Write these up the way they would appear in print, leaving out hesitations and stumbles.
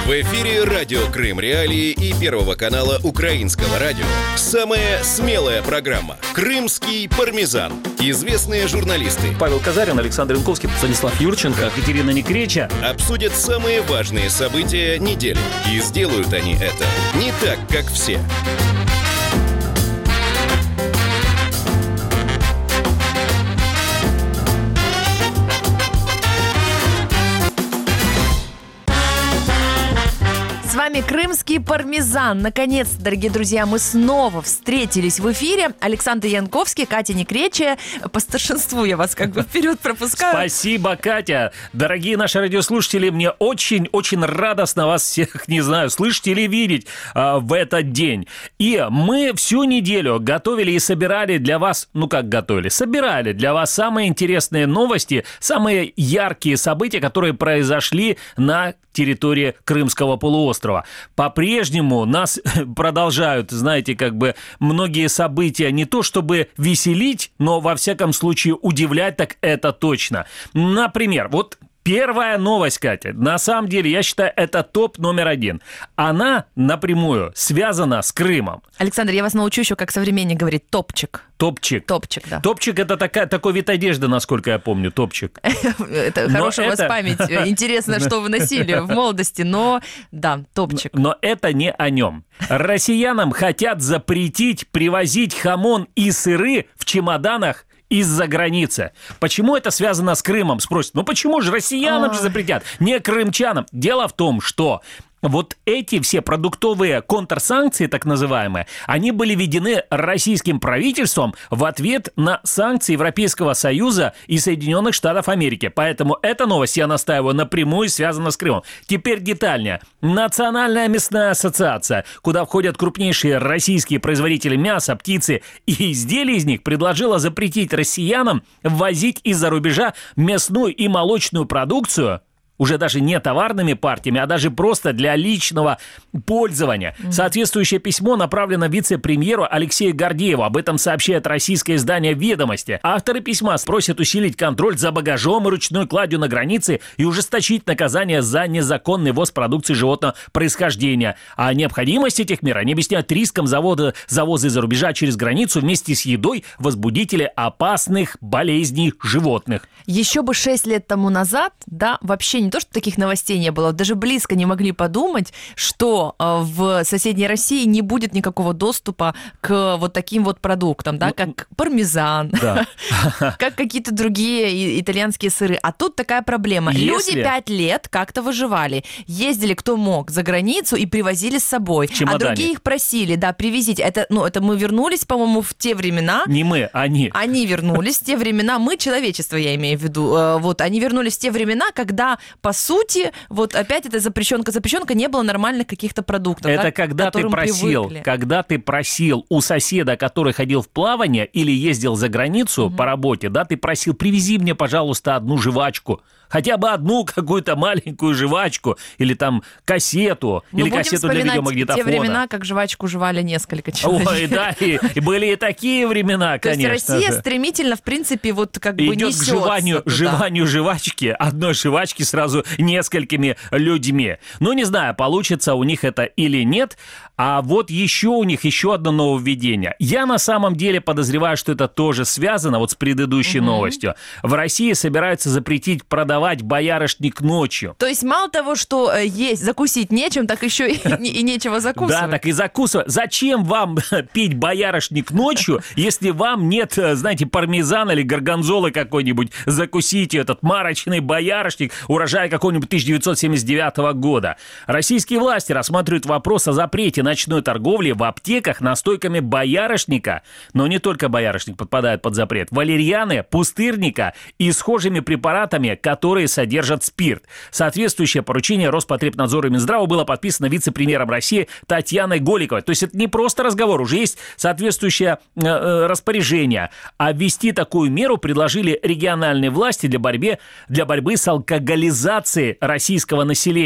В эфире радио Крым Реалии и Первого канала Украинского радио. Самая смелая программа «Крымский пармезан». Известные журналисты Павел Казарин, Александр Янковский, Станислав Юрченко, Катерина Некреча обсудят самые важные события недели. И сделают они это не так, как все. С вами «Крымский пармезан». Наконец, дорогие друзья, мы снова встретились в эфире. Александр Янковский, Катя Некреча. По старшинству я вас как бы вперед пропускаю. Спасибо, Катя. Дорогие наши радиослушатели, мне очень-очень радостно вас всех, не знаю, слышать или видеть в этот день. И мы всю неделю готовили и собирали для вас, собирали для вас самые интересные новости, самые яркие события, которые произошли на территории Крымского полуострова. По-прежнему нас продолжают, многие события не то чтобы веселить, но во всяком случае удивлять, так это точно. Например, первая новость, Катя, на самом деле, я считаю, это топ номер 1. Она напрямую связана с Крымом. Александр, я вас научу еще, как современник говорит, топчик. Топчик, да. Топчик – это такой вид одежды, насколько я помню, топчик. Это хорошая у вас память. Интересно, что вы носили в молодости, но да, топчик. Но это не о нем. Россиянам хотят запретить привозить хамон и сыры в чемоданах из-за границы. Почему это связано с Крымом? Спросят, почему же россиянам же запретят, не крымчанам? Дело в том, что эти все продуктовые контрсанкции, так называемые, они были введены российским правительством в ответ на санкции Европейского Союза и Соединенных Штатов Америки. Поэтому эта новость, я настаиваю, напрямую связана с Крымом. Теперь детальнее. Национальная мясная ассоциация, куда входят крупнейшие российские производители мяса, птицы и изделий из них, предложила запретить россиянам ввозить из-за рубежа мясную и молочную продукцию, уже даже не товарными партиями, а даже просто для личного пользования. Соответствующее письмо направлено вице-премьеру Алексею Гордееву. Об этом сообщает российское издание «Ведомости». Авторы письма просят усилить контроль за багажом и ручной кладью на границе и ужесточить наказание за незаконный ввоз продукции животного происхождения. А необходимость этих мер они объясняют риском завоза из-за рубежа через границу вместе с едой возбудителей опасных болезней животных. Еще бы 6 лет тому назад, вообще не то, что таких новостей не было, даже близко не могли подумать, что в соседней России не будет никакого доступа к таким продуктам, как пармезан, как какие-то другие итальянские сыры. А тут такая проблема. Люди 5 лет как-то выживали. Ездили кто мог за границу и привозили с собой. А другие их просили, привезите. Это мы вернулись, по-моему, в те времена. Не мы, они. Они вернулись в те времена. Мы, человечество, я имею в виду. Они вернулись в те времена, когда по сути, опять эта запрещенка, не было нормальных каких-то продуктов. Это когда ты просил у соседа, который ходил в плавание или ездил за границу по работе, ты просил, привези мне, пожалуйста, одну жвачку. Хотя бы одну какую-то маленькую жвачку, или там кассету, или кассету для видеомагнитофона. Те времена, как жвачку жевали несколько человек. Ой, да, и были и такие времена, конечно. То есть Россия стремительно, в принципе, идет к жеванию жвачки, одной жвачки сразу несколькими людьми. Не знаю, получится у них это или нет. А еще у них одно нововведение. Я на самом деле подозреваю, что это тоже связано с предыдущей новостью. В России собираются запретить продавать боярышник ночью. То есть мало того, что есть, закусить нечем, так еще и нечего закусывать. Да, так и закусывать. Зачем вам пить боярышник ночью, если вам нет, пармезана или горгонзолы какой-нибудь? Закусите этот марочный боярышник урожая какого-нибудь 1979 года. Российские власти рассматривают вопрос о запрете ночной торговли в аптеках настойками боярышника. Но не только боярышник подпадает под запрет. Валерьяны, пустырника и схожими препаратами, которые содержат спирт. Соответствующее поручение Роспотребнадзора и Минздрава было подписано вице-премьером России Татьяной Голиковой. То есть это не просто разговор, уже есть соответствующее распоряжение. А ввести такую меру предложили региональные власти для борьбы с алкоголизацией российского населения.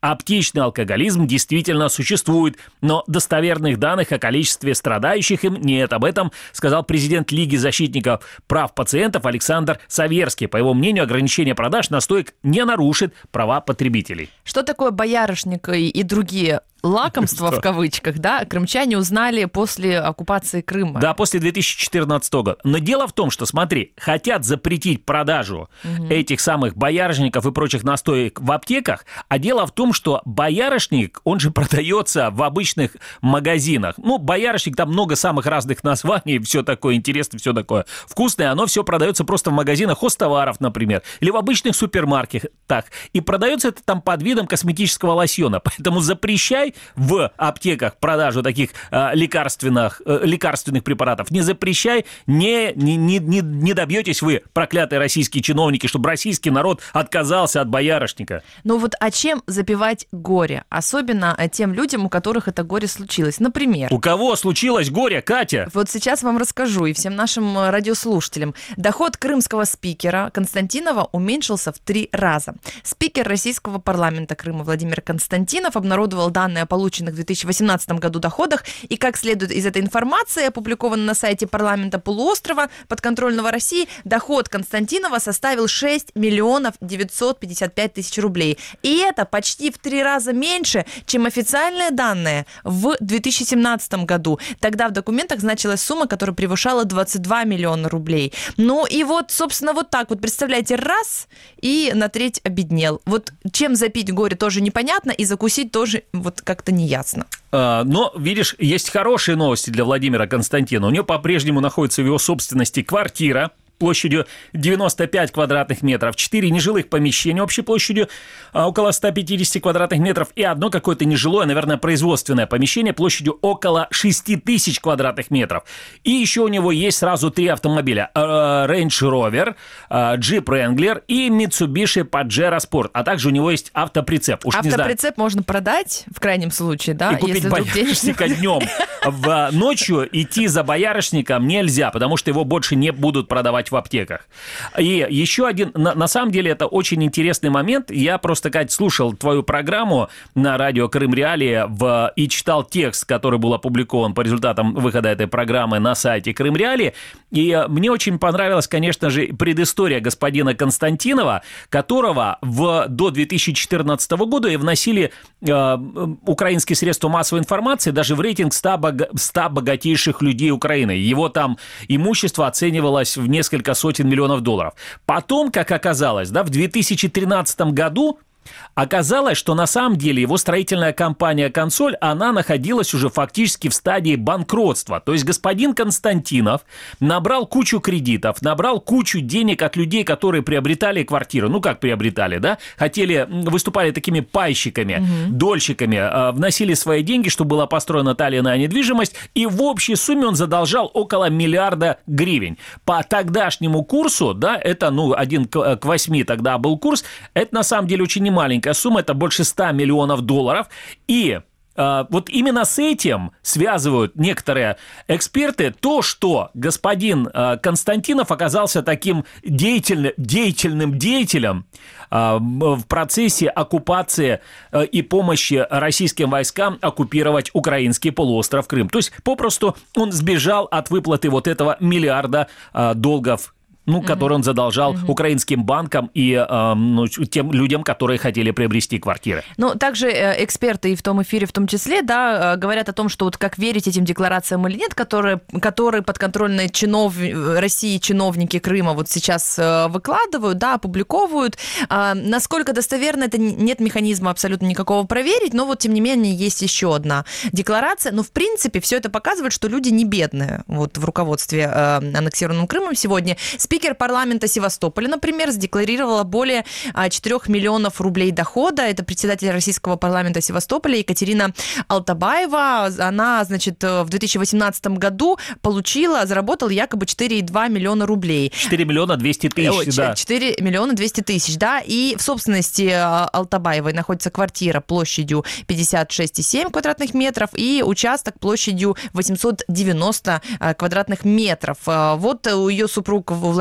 аптечный алкоголизм действительно существует, но достоверных данных о количестве страдающих им нет. Об этом сказал президент Лиги защитников прав пациентов Александр Саверский. По его мнению, ограничение продаж настоек не нарушит права потребителей. Что такое боярышник и другие лакомства, в кавычках, да, крымчане узнали после оккупации Крыма? Да, после 2014 года. Но дело в том, что, смотри, хотят запретить продажу этих самых боярышников и прочих настоек в аптеках, а дело в том, что боярышник, он же продается в обычных магазинах. Ну, боярышник, там много самых разных названий, все такое интересное, все такое вкусное, оно все продается просто в магазинах хозтоваров, например, или в обычных супермаркетах. И продается это там под видом косметического лосьона. Поэтому запрещай в аптеках продажу таких лекарственных препаратов. Не запрещай, не добьетесь вы, проклятые российские чиновники, чтобы российский народ отказался от боярышника. Ну вот, а чем запивать горе? Особенно тем людям, у которых это горе случилось. Например... У кого случилось горе, Катя? Вот сейчас вам расскажу и всем нашим радиослушателям. Доход крымского спикера Константинова уменьшился в 3 раза. Спикер российского парламента Крыма Владимир Константинов обнародовал данные о полученных в 2018 году доходах, и, как следует из этой информации, опубликованной на сайте парламента полуострова подконтрольного России, доход Константинова составил 6 миллионов 955 тысяч рублей. И это почти в 3 раза меньше, чем официальные данные в 2017 году. Тогда в документах значилась сумма, которая превышала 22 миллиона рублей. Ну и вот, собственно, вот так вот, представляете, раз, и на треть обеднел. Вот чем запить горе тоже непонятно, и закусить тоже вот как-то неясно. Но, видишь, есть хорошие новости для Владимира Константинова. У него по-прежнему находится в его собственности квартира площадью 95 квадратных метров, 4 нежилых помещения общей площадью около 150 квадратных метров и одно какое-то нежилое, наверное, производственное помещение площадью около 6000 квадратных метров. И еще у него есть сразу 3 автомобиля. Range Rover, Jeep Wrangler и Mitsubishi Pajero Sport. А также у него есть автоприцеп. Автоприцеп можно продать, в крайнем случае, да? И купить боярышника днем. Ночью идти за боярышником нельзя, потому что его больше не будут продавать в аптеках. И еще один, на самом деле, это очень интересный момент. Я просто, Кать, слушал твою программу на радио Крым Реалии и читал текст, который был опубликован по результатам выхода этой программы на сайте Крым Реалии. И мне очень понравилась, конечно же, предыстория господина Константинова, которого до 2014 года и вносили украинские средства массовой информации даже в рейтинг 100 богатейших людей Украины. Его там имущество оценивалось в несколько сотен миллионов долларов. Потом, как оказалось, в 2013 году оказалось, что на самом деле его строительная компания «Консоль», она находилась уже фактически в стадии банкротства. То есть господин Константинов набрал кучу кредитов, набрал кучу денег от людей, которые приобретали квартиры. Ну, как приобретали, да? Выступали такими пайщиками, дольщиками, вносили свои деньги, чтобы была построена та или иная недвижимость, и в общей сумме он задолжал около 1 миллиарда гривен. По тогдашнему курсу, да, это, 1 к 8 тогда был курс, это на самом деле очень маленькая сумма, это больше 100 миллионов долларов. И вот именно с этим связывают некоторые эксперты то, что господин Константинов оказался таким деятельным деятелем в процессе оккупации и помощи российским войскам оккупировать украинский полуостров Крым. То есть попросту он сбежал от выплаты вот этого 1 миллиарда долгов, который он задолжал украинским банкам и тем людям, которые хотели приобрести квартиры. Также эксперты и в том эфире в том числе, да, говорят о том, что вот как верить этим декларациям или нет, которые подконтрольные России чиновники Крыма вот сейчас выкладывают, да, опубликовывают. Насколько достоверно это, нет механизма абсолютно никакого проверить, но вот тем не менее есть еще одна декларация. Но в принципе все это показывает, что люди не бедные вот в руководстве аннексированным Крымом сегодня. Спикер парламента Севастополя, например, задекларировала более 4 миллионов рублей дохода. Это председатель российского парламента Севастополя Екатерина Алтабаева. Она, в 2018 году заработала якобы 4,2 миллиона рублей. 4 миллиона 200 тысяч, да. 4 миллиона 200 тысяч, да. И в собственности Алтабаевой находится квартира площадью 56,7 квадратных метров и участок площадью 890 квадратных метров. Вот у ее супруг Владимир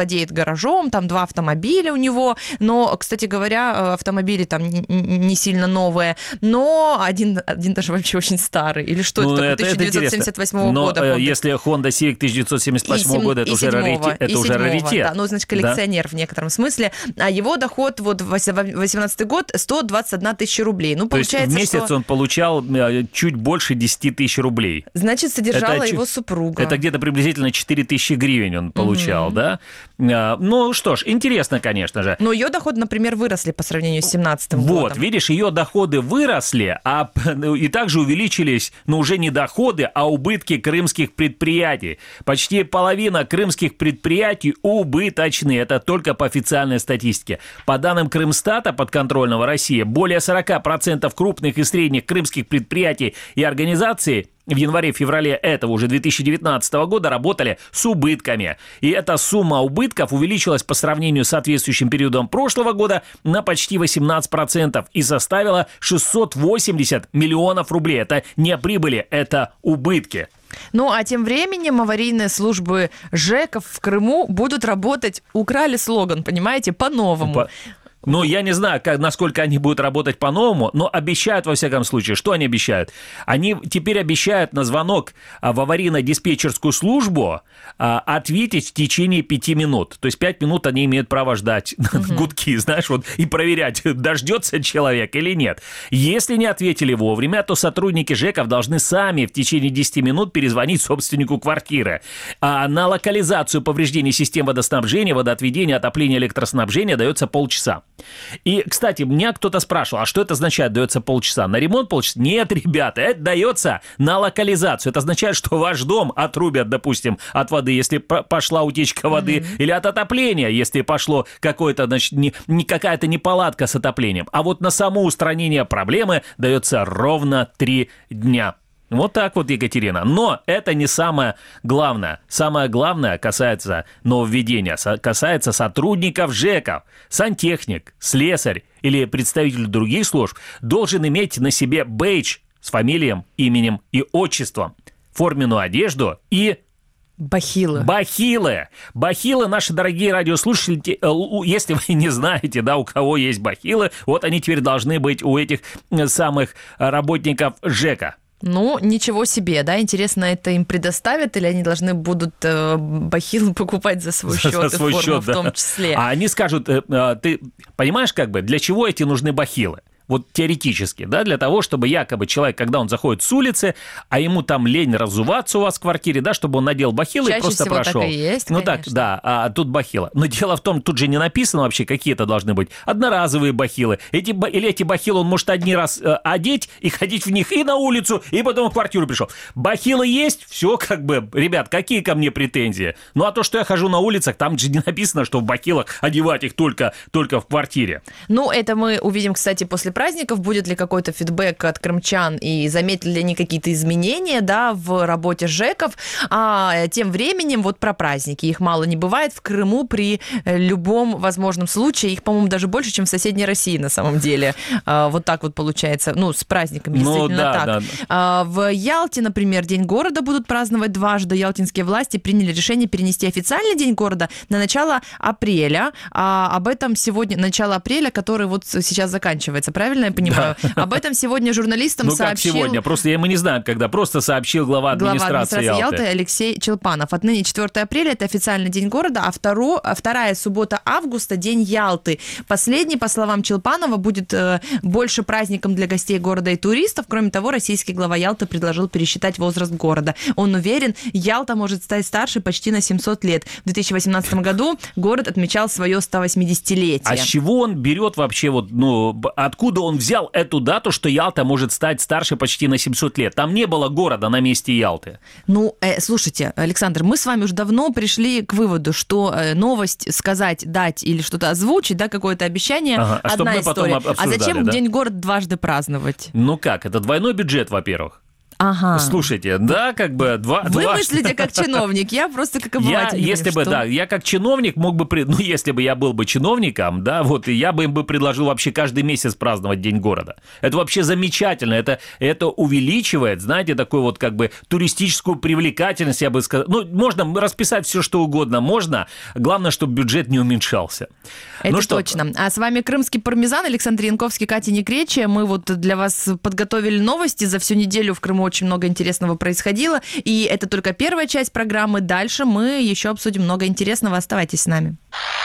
владеет гаражом, там 2 автомобиля у него, но, кстати говоря, автомобили там не сильно новые, но один даже вообще очень старый. Или что это такое, 1978 года? Но если Honda Civic 1978 года, это уже раритет. Да, ну, значит, коллекционер в некотором смысле. А его доход вот в 2018 год 121 тысяча рублей. Ну, получается, то есть в месяц он получал чуть больше 10 тысяч рублей. Значит, содержала его супруга. Это где-то приблизительно 4 тысячи гривен он получал, да? Ну, что ж, интересно, конечно же. Но ее доходы, например, выросли по сравнению с 2017 годом. Вот, видишь, ее доходы выросли, и также увеличились, ну, уже не доходы, а убытки крымских предприятий. Почти половина крымских предприятий убыточны. Это только по официальной статистике. По данным Крымстата, подконтрольного России, более 40% крупных и средних крымских предприятий и организаций в январе-феврале этого уже 2019 года работали с убытками. И эта сумма убытков увеличилась по сравнению с соответствующим периодом прошлого года на почти 18% и составила 680 миллионов рублей. Это не прибыли, это убытки. Ну, а тем временем аварийные службы ЖЭКов в Крыму будут работать, украли слоган, понимаете, по-новому. Ну, я не знаю, насколько они будут работать по-новому, но обещают, во всяком случае. Что они обещают? Они теперь обещают на звонок в аварийно-диспетчерскую службу ответить в течение 5 минут. То есть 5 минут они имеют право ждать гудки, знаешь, вот, и проверять, дождется человек или нет. Если не ответили вовремя, то сотрудники ЖЭКов должны сами в течение 10 минут перезвонить собственнику квартиры. А на локализацию повреждений систем водоснабжения, водоотведения, отопления, электроснабжения дается полчаса. И, кстати, меня кто-то спрашивал, а что это означает, дается полчаса? На ремонт полчаса? Нет, ребята, это дается на локализацию. Это означает, что ваш дом отрубят, допустим, от воды, если пошла утечка воды, или от отопления, если пошло какое-то, значит, какая-то неполадка с отоплением. А вот на само устранение проблемы дается ровно 3 дня. Вот так вот, Екатерина. Но это не самое главное. Самое главное касается нововведения, касается сотрудников ЖЭКов. Сантехник, слесарь или представитель других служб должен иметь на себе бейдж с фамилией, именем и отчеством, форменную одежду и... Бахилы. Бахилы, наши дорогие радиослушатели, если вы не знаете, да, у кого есть бахилы, вот они теперь должны быть у этих самых работников ЖЭКа. Ну, ничего себе, да? Интересно, это им предоставят, или они должны будут бахилы покупать за свой счет, за свой счет, в том числе? А они скажут, ты понимаешь, как бы, для чего эти нужны бахилы? Вот теоретически, да, для того, чтобы якобы человек, когда он заходит с улицы, а ему там лень разуваться у вас в квартире, да, чтобы он надел бахилы и просто прошел. Чаще всего так и есть, конечно. Так, да, а тут бахила. Но дело в том, тут же не написано вообще, какие это должны быть. Одноразовые бахилы. Или эти бахилы он может один раз одеть и ходить в них и на улицу, и потом в квартиру пришел. Бахилы есть, все как бы, ребят, какие ко мне претензии? Ну, а то, что я хожу на улицах, там же не написано, что в бахилах одевать их только в квартире. Ну, это мы увидим, кстати, после праздников. Будет ли какой-то фидбэк от крымчан и заметили ли они какие-то изменения, да, в работе ЖЭКов. А тем временем вот про праздники. Их мало не бывает в Крыму при любом возможном случае. Их, по-моему, даже больше, чем в соседней России на самом деле. Вот так вот получается. Ну, с праздниками действительно так. Да. В Ялте, например, День города будут праздновать дважды. Ялтинские власти приняли решение перенести официальный День города на начало апреля. Об этом сегодня, начало апреля, который вот сейчас заканчивается. Правильно я понимаю? Да. Об этом сегодня журналистам сообщил... Ну, как сегодня? Просто мы не знаем, когда. Просто сообщил глава администрации Ялты Алексей Челпанов. Отныне 4 апреля – это официальный день города, а вторая суббота августа – день Ялты. Последний, по словам Челпанова, будет больше праздником для гостей города и туристов. Кроме того, российский глава Ялты предложил пересчитать возраст города. Он уверен, Ялта может стать старше почти на 700 лет. В 2018 году город отмечал свое 180-летие. А с чего он берет вообще, откуда он взял эту дату, что Ялта может стать старше почти на 700 лет? Там не было города на месте Ялты. Ну, слушайте, Александр, мы с вами уже давно пришли к выводу, что новость сказать, дать или что-то озвучить, да, какое-то обещание, одна история. А зачем День города дважды праздновать? Ну как, это двойной бюджет, во-первых. Ага. Слушайте, да, как бы Вы мыслите как чиновник, я просто как обыватель. Я как чиновник мог бы, если бы я был бы чиновником, да, вот, и я бы им предложил вообще каждый месяц праздновать День города. Это вообще замечательно, это увеличивает, знаете, такую вот как бы туристическую привлекательность, я бы сказал. Ну, можно расписать все, что угодно, можно, главное, чтобы бюджет не уменьшался. Это точно. А с вами крымский пармезан, Александр Янковский, Катя Некречия. Мы вот для вас подготовили новости. За всю неделю в Крыму очень много интересного происходило. И это только первая часть программы. Дальше мы еще обсудим много интересного. Оставайтесь с нами.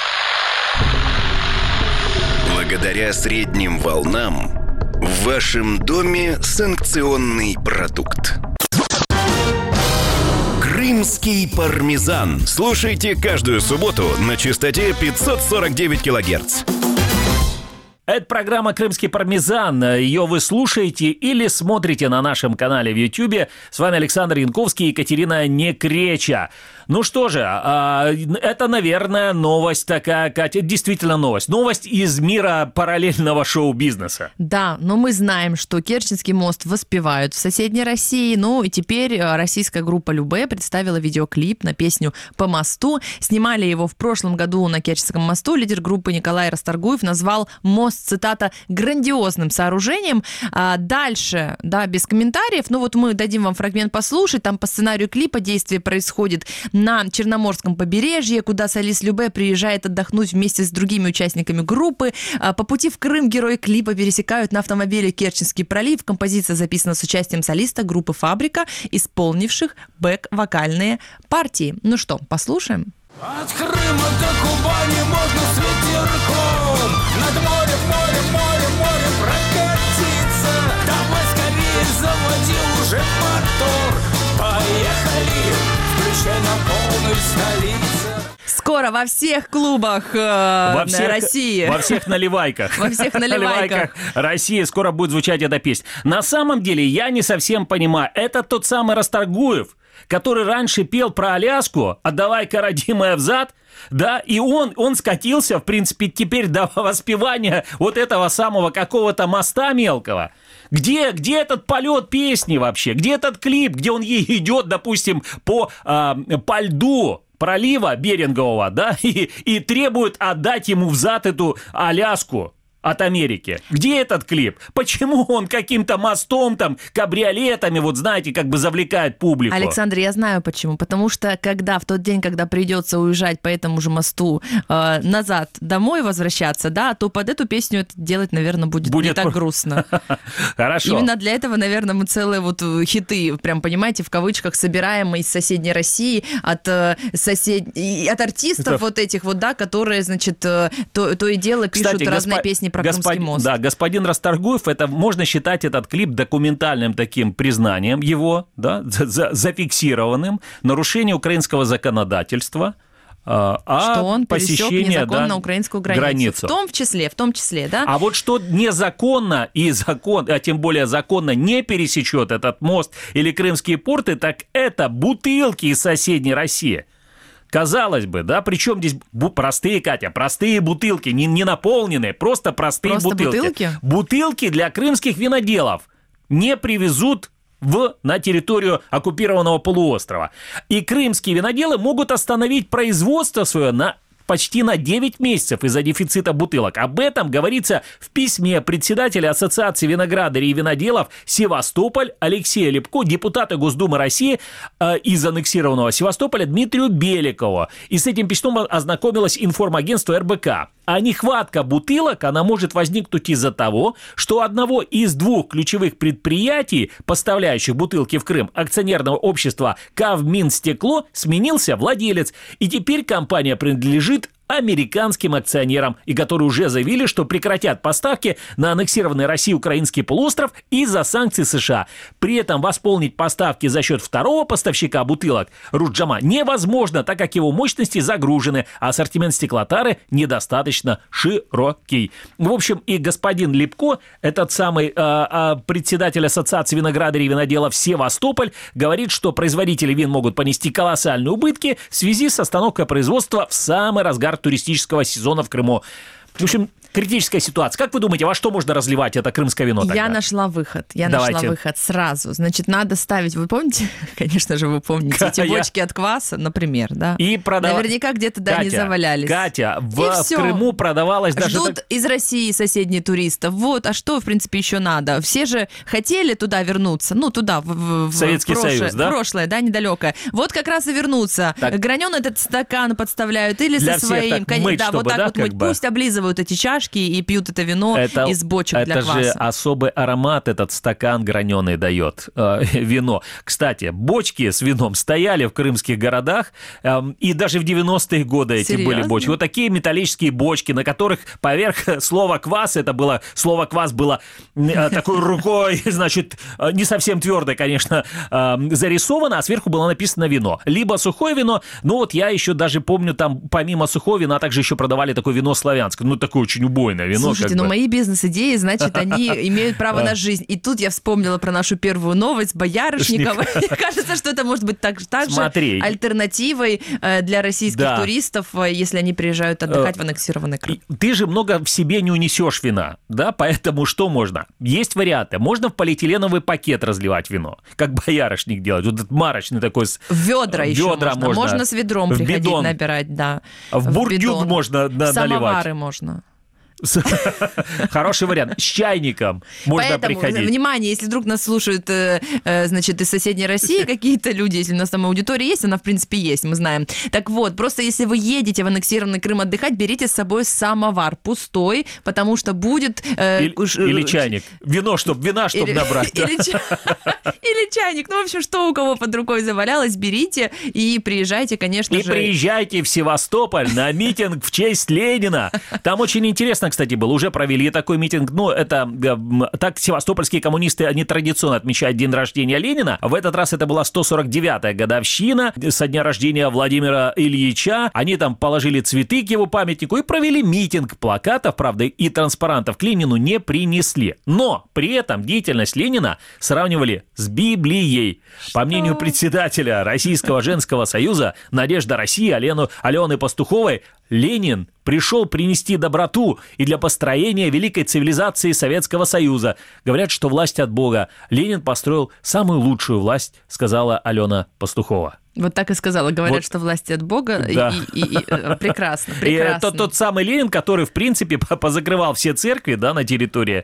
Благодаря средним волнам в вашем доме санкционный продукт. Крымский пармезан. Слушайте каждую субботу на частоте 549 килогерц. Это программа «Крымский пармезан». Ее вы слушаете или смотрите на нашем канале в Ютьюбе. С вами Александр Янковский и Екатерина Некреча. Ну что же, это, наверное, новость такая, Катя, действительно новость. Новость из мира параллельного шоу-бизнеса. Да, но мы знаем, что Керченский мост воспевают в соседней России. Ну и теперь российская группа Любэ представила видеоклип на песню «По мосту». Снимали его в прошлом году на Керченском мосту. Лидер группы Николай Расторгуев назвал мост, цитата, грандиозным сооружением. Дальше, да, без комментариев. Ну вот мы дадим вам фрагмент послушать. Там по сценарию клипа действие происходит на Черноморском побережье, куда солист Любэ приезжает отдохнуть вместе с другими участниками группы. По пути в Крым герои клипа пересекают на автомобиле Керченский пролив. Композиция записана с участием солиста группы «Фабрика», исполнивших бэк-вокальные партии. Ну что, послушаем? От Крыма до Кубани можно с ветерком над морем прокатиться. Давай скорее заводи уже мотор. Поехали, включай на полную столицу. Скоро во всех клубах России. Во всех наливайках. Во всех наливайках России скоро будет звучать эта песня. На самом деле, я не совсем понимаю, это тот самый Расторгуев, который раньше пел про Аляску «Отдавай-ка, родимая, взад», да, и он скатился, в принципе, теперь до воспевания вот этого самого какого-то моста мелкого. Где этот полет песни вообще? Где этот клип, где он ей идет, допустим, по льду пролива Берингового, да, и требует отдать ему взад эту Аляску от Америки? Где этот клип? Почему он каким-то мостом, там, кабриолетами, вот знаете, как бы завлекает публику? Александр, я знаю почему. Потому что в тот день, когда придется уезжать по этому же мосту назад домой возвращаться, да, то под эту песню это делать, наверное, будет не так грустно. Хорошо. Именно для этого, наверное, мы целые вот хиты, прям, понимаете, в кавычках, собираем из соседней России, от артистов вот этих вот, да, которые, значит, то и дело пишут, кстати, разные песни про Крымский мост. Да, господин Расторгуев, это можно считать этот клип документальным таким признанием его, да, зафиксированным, нарушение украинского законодательства, что он пересек незаконно украинскую границу. В том числе, да. А вот что незаконно а тем более законно не пересечет этот мост или крымские порты, так это бутылки из соседней России. Казалось бы, да, причем здесь простые, Катя, простые бутылки, не наполненные, просто простые бутылки. Бутылки для крымских виноделов не привезут на территорию оккупированного полуострова. И крымские виноделы могут остановить производство свое почти на 9 месяцев из-за дефицита бутылок. Об этом говорится в письме председателя Ассоциации виноградарей и виноделов Севастополь Алексея Липко, депутата Госдумы России из аннексированного Севастополя Дмитрию Беликову. И с этим письмом ознакомилось информагентство РБК. А нехватка бутылок, она может возникнуть из-за того, что у одного из двух ключевых предприятий, поставляющих бутылки в Крым, акционерного общества «Кавминстекло», сменился владелец. И теперь компания принадлежит американским акционерам, и которые уже заявили, что прекратят поставки на аннексированный Россией украинский полуостров из-за санкций США. При этом восполнить поставки за счет второго поставщика бутылок Руджама невозможно, так как его мощности загружены, а ассортимент стеклотары недостаточно широкий. В общем, и господин Липко, этот самый председатель Ассоциации виноградарей и виноделов Севастополь, говорит, что производители вин могут понести колоссальные убытки в связи с остановкой производства в самый разгар туристического сезона в Крыму. В общем, критическая ситуация. Как вы думаете, во что можно разливать это крымское вино тогда? Я нашла выход. Давайте. Нашла выход сразу. Значит, надо ставить, вы помните, конечно же, вы помните, эти бочки от кваса, например, да? И Наверняка где-то, да, не завалялись. Катя, в Крыму продавалась даже... Ждут из России соседние туристов. Вот, а что, в принципе, еще надо? Все же хотели туда вернуться, ну, туда, в Советский Союз, да? В прошлое, да, недалекое. Вот как раз и вернуться. Граненый этот стакан подставляют или для со своим... всех так мыть, да, чтобы, вот так да, вот мыть. Пусть облизывают эти чашки и пьют это вино из бочек для кваса. Это же особый аромат этот стакан граненый дает, вино. Кстати, бочки с вином стояли в крымских городах, и даже в 90-е годы эти были бочки. Вот такие металлические бочки, на которых поверх слова «квас», слово «квас» было такой рукой, значит, не совсем твердой, конечно, зарисовано, а сверху было написано «вино». Либо сухое вино, ну вот я еще даже помню, там помимо сухого вина также еще продавали такое вино славянское, ну такое очень убойное вино. Слушайте, но мои бизнес-идеи, значит, они имеют право на жизнь. И тут я вспомнила про нашу первую новость Боярышникова. Мне кажется, что это может быть также альтернативой для российских туристов, если они приезжают отдыхать в аннексированный Крым. Ты же много в себе не унесешь вина, да, поэтому что можно? Есть варианты. Можно в полиэтиленовый пакет разливать вино, как боярышник делает. Вот этот марочный такой. Ведра еще можно. Можно с ведром приходить бидон. Набирать, да. В бурдюк можно наливать. Самовары можно. Хороший вариант. С чайником можно приходить. Поэтому, внимание, если вдруг нас слушают, значит, из соседней России какие-то люди, если у нас там аудитория есть, она, в принципе, есть, мы знаем. Так вот, просто если вы едете в аннексированный Крым отдыхать, берите с собой самовар пустой, потому что будет... Или чайник. Вина, чтобы набрать. Или чайник. Ну, в общем, что у кого под рукой завалялось, берите и приезжайте, конечно же. И приезжайте в Севастополь на митинг в честь Ленина. Там очень интересно, кстати, было. Уже провели такой митинг. Ну, это так севастопольские коммунисты, они традиционно отмечают день рождения Ленина. В этот раз это была 149-я годовщина со дня рождения Владимира Ильича. Они там положили цветы к его памятнику и провели митинг. Плакатов, правда, и транспарантов к Ленину не принесли. Но при этом деятельность Ленина сравнивали с Библией. По мнению председателя Российского женского союза Надежда России Алены Пастуховой, Ленин пришел принести доброту и для построения великой цивилизации Советского Союза. Говорят, что власть от Бога. Ленин построил самую лучшую власть, сказала Алена Пастухова. Вот так и сказала. Говорят, что власти от Бога. Да. И прекрасно. И тот самый Ленин, который, в принципе, позакрывал все церкви, да, на территории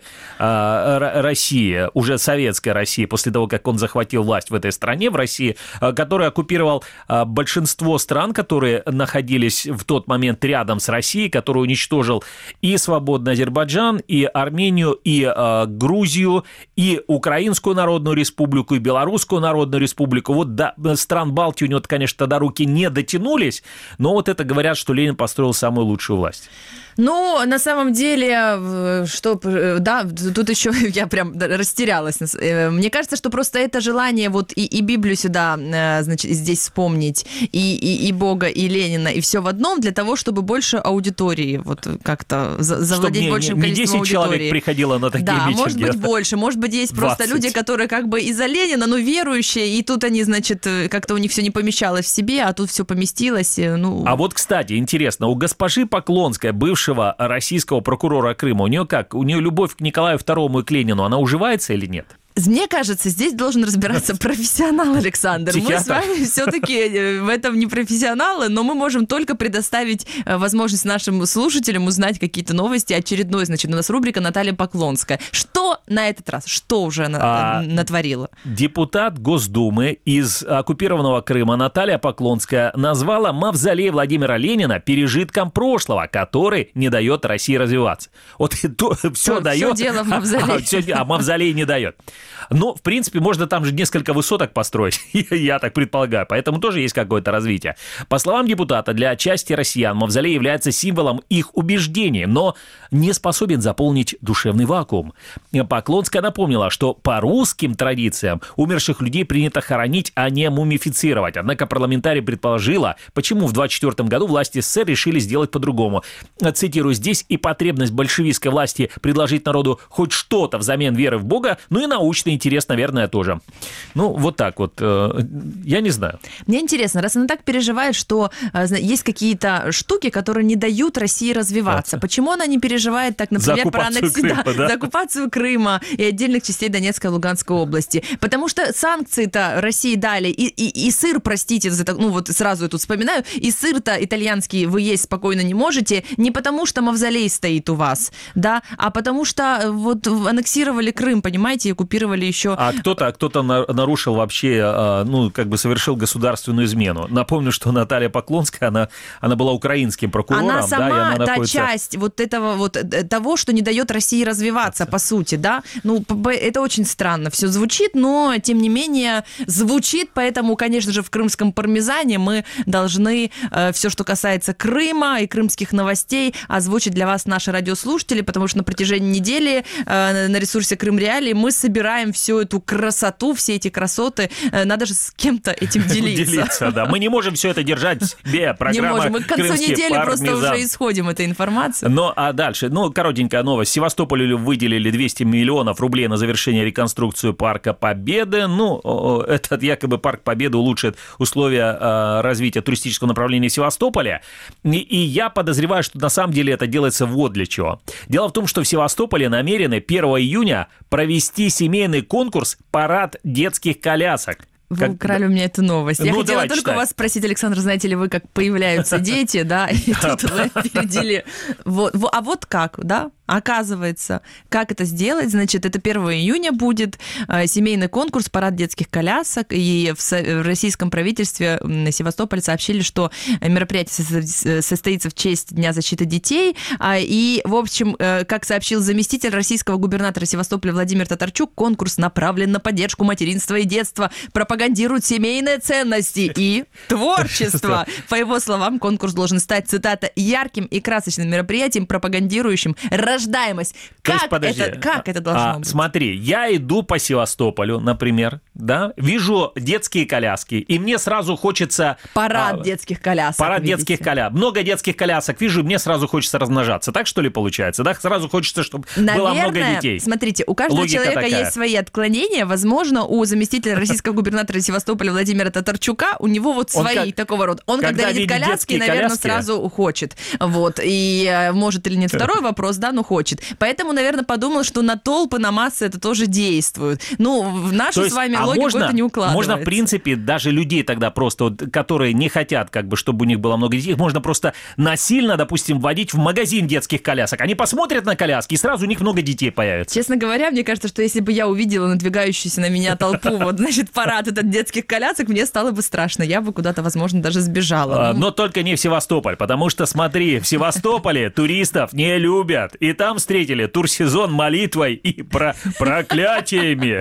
России, уже советской России, после того, как он захватил власть в этой стране, в России, который оккупировал большинство стран, которые находились в тот момент рядом с Россией, который уничтожил и свободный Азербайджан, и Армению, и Грузию, и Украинскую Народную Республику, и Белорусскую Народную Республику. Вот до стран Балтии у него, конечно, тогда руки не дотянулись, но вот это говорят, что Ленин построил самую лучшую власть. Ну, на самом деле, что, да, тут еще я прям растерялась. Мне кажется, что просто это желание вот и Библию сюда, значит, здесь вспомнить, и Бога, и Ленина, и все в одном, для того, чтобы больше аудитории, вот как-то завладеть большим количеством аудитории. 10 человек приходило на такие митинги. Да, может быть, больше. Может быть, есть 20. Просто люди, которые как бы из-за Ленина, но верующие, и тут они, значит, как-то у них все не помещалось в себе, а тут все поместилось. Ну... А вот, кстати, интересно, у госпожи Поклонской, бывшего российского прокурора Крыма, у нее как? У нее любовь к Николаю II и к Ленину, она уживается или нет? Мне кажется, здесь должен разбираться профессионал, Александр. Психиатр. Мы с вами все-таки в этом не профессионалы, но мы можем только предоставить возможность нашим слушателям узнать какие-то новости. Очередной, значит, у нас рубрика «Наталья Поклонская». Что на этот раз? Что уже натворила? Депутат Госдумы из оккупированного Крыма Наталья Поклонская назвала мавзолей Владимира Ленина пережитком прошлого, который не дает России развиваться. Вот все дает, дело в мавзолее. А мавзолей не дает. Но, в принципе, можно там же несколько высоток построить, я так предполагаю, поэтому тоже есть какое-то развитие. По словам депутата, для части россиян мавзолей является символом их убеждений, но не способен заполнить душевный вакуум. Поклонская напомнила, что по русским традициям умерших людей принято хоронить, а не мумифицировать. Однако парламентарий предположила, почему в 1924 году власти СССР решили сделать по-другому. Цитирую, «Здесь и потребность большевистской власти предложить народу хоть что-то взамен веры в Бога, ну и научно научный интерес, наверное, тоже. Ну, вот так вот. Я не знаю. Мне интересно, раз она так переживает, что есть какие-то штуки, которые не дают России развиваться, почему она не переживает так, например, за оккупацию Крыма и отдельных частей Донецкой и Луганской области? Потому что санкции-то России дали, и сыр, простите, ну вот сразу я тут вспоминаю, и сыр-то итальянский вы есть спокойно не можете, не потому что мавзолей стоит у вас, да, а потому что вот аннексировали Крым, понимаете, и оккупировали еще... А кто-то нарушил вообще, ну, как бы совершил государственную измену. Напомню, что Наталья Поклонская, она была украинским прокурором. Она сама, да, и она находится... часть вот этого вот, того, что не дает России развиваться, по сути, да. Ну, это очень странно все звучит, но, тем не менее, звучит, поэтому, конечно же, в крымском пармезане мы должны все, что касается Крыма и крымских новостей, озвучить для вас наши радиослушатели, потому что на протяжении недели на ресурсе Крым Реалии мы собираем всю эту красоту, все эти красоты. Надо же с кем-то этим делиться. Да. Мы не можем все это держать в себе. Программа не можем. Мы к концу недели просто уже исходим этой информации. Ну, а дальше? Ну, коротенькая новость. Севастополю выделили 200 миллионов рублей на завершение реконструкции Парка Победы. Ну, этот якобы Парк Победы улучшит условия развития туристического направления в Севастополе. И я подозреваю, что на самом деле это делается вот для чего. Дело в том, что в Севастополе намерены 1 июня провести семейный конкурс «Парад детских колясок». Вы украли у меня эту новость. Я хотела только читай. вас спросить, Александр, знаете ли вы, как появляются дети, да, и тут вы опередили. А вот как, да? Оказывается, как это сделать? Значит, это 1 июня будет семейный конкурс «Парад детских колясок», и в российском правительстве на Севастополе сообщили, что мероприятие состоится в честь Дня защиты детей, и, в общем, как сообщил заместитель российского губернатора Севастополя Владимир Татарчук, конкурс направлен на поддержку материнства и детства, пропагандирует семейные ценности и творчество. По его словам, конкурс должен стать, цитата, ярким и красочным мероприятием, пропагандирующим рождаемость. Как это должно быть? Смотри, я иду по Севастополю, например, да, вижу детские коляски, и мне сразу хочется... Парад детских колясок. Парад детских колясок. Много детских колясок вижу, и мне сразу хочется размножаться. Так, что ли, получается? Да, сразу хочется, чтобы было много детей. Смотрите, у каждого Логика человека такая. есть свои отклонения. Возможно, у заместителя российского губернатора Севастополя Владимира Татарчука у него вот свои такого рода. Он, когда видит коляски, наверное, сразу хочет. Вот. И может или нет, второй вопрос, да, но хочет. Поэтому, наверное, подумал, что на толпы, на массы это тоже действует. Ну, в нашу с вами логику это не укладывается. Можно, в принципе, даже людей тогда просто, вот, которые не хотят, как бы, чтобы у них было много детей, можно просто насильно, допустим, вводить в магазин детских колясок. Они посмотрят на коляски, и сразу у них много детей появится. Честно говоря, мне кажется, что если бы я увидела надвигающуюся на меня толпу, вот, значит, парад этот детских колясок, мне стало бы страшно. Я бы куда-то, возможно, даже сбежала. Но только не в Севастополь, потому что, смотри, в Севастополе туристов не любят. И там встретили турсезон молитвой и проклятиями.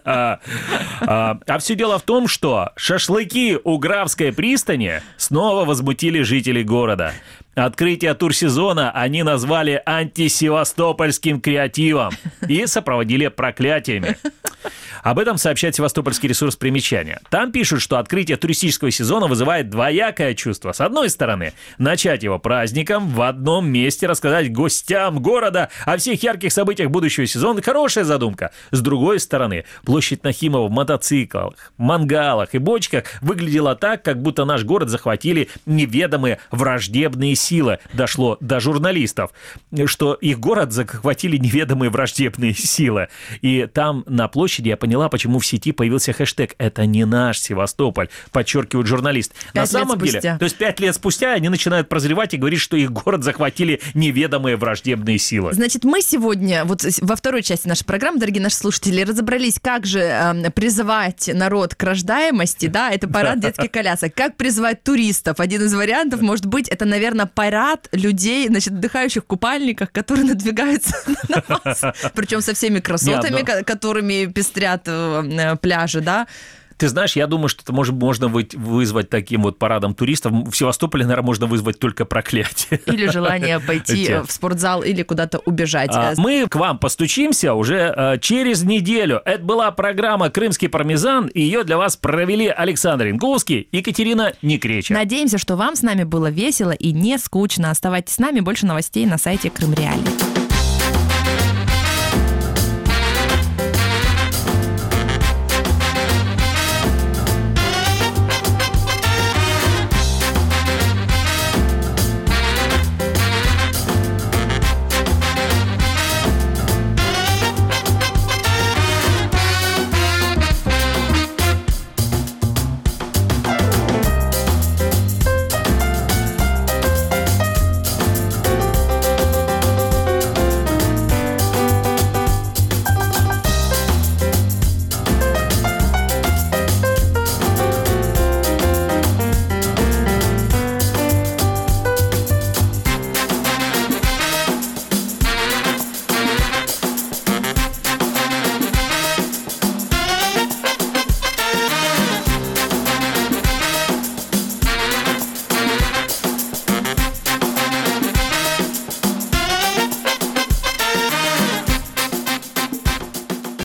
А все дело в том, что шашлыки у Графской пристани снова возмутили жителей города. Открытие турсезона они назвали антисевастопольским креативом и сопроводили проклятиями. Об этом сообщает севастопольский ресурс «Примечания». Там пишут, что открытие туристического сезона вызывает двоякое чувство. С одной стороны, начать его праздником, в одном месте рассказать гостям города о всех ярких событиях будущего сезона – хорошая задумка. С другой стороны, площадь Нахимова в мотоциклах, мангалах и бочках выглядела так, как будто наш город захватили неведомые враждебные силы. Дошло до журналистов, что их город захватили неведомые враждебные силы. И там на площади я поняла, почему в сети появился хэштег «Это не наш Севастополь», подчеркивает журналист. На самом деле, то есть 5 лет спустя они начинают прозревать и говорить, что их город захватили неведомые враждебные силы. Значит, мы сегодня, вот во второй части нашей программы, дорогие наши слушатели, разобрались, как же призывать народ к рождаемости, да, это парад детских колясок. Как призвать туристов? Один из вариантов, может быть, это, наверное, парад людей, значит, отдыхающих в купальниках, которые надвигаются на вас, причем со всеми красотами, которыми пестрят пляжи, да? Ты знаешь, я думаю, что это можно вызвать таким вот парадом туристов. В Севастополе, наверное, можно вызвать только проклятие. Или желание пойти в спортзал или куда-то убежать. Мы к вам постучимся уже через неделю. Это была программа «Крымский пармезан», и ее для вас провели Александр Янковский и Екатерина Некреча. Надеемся, что вам с нами было весело и не скучно. Оставайтесь с нами, больше новостей на сайте Крым Реалии.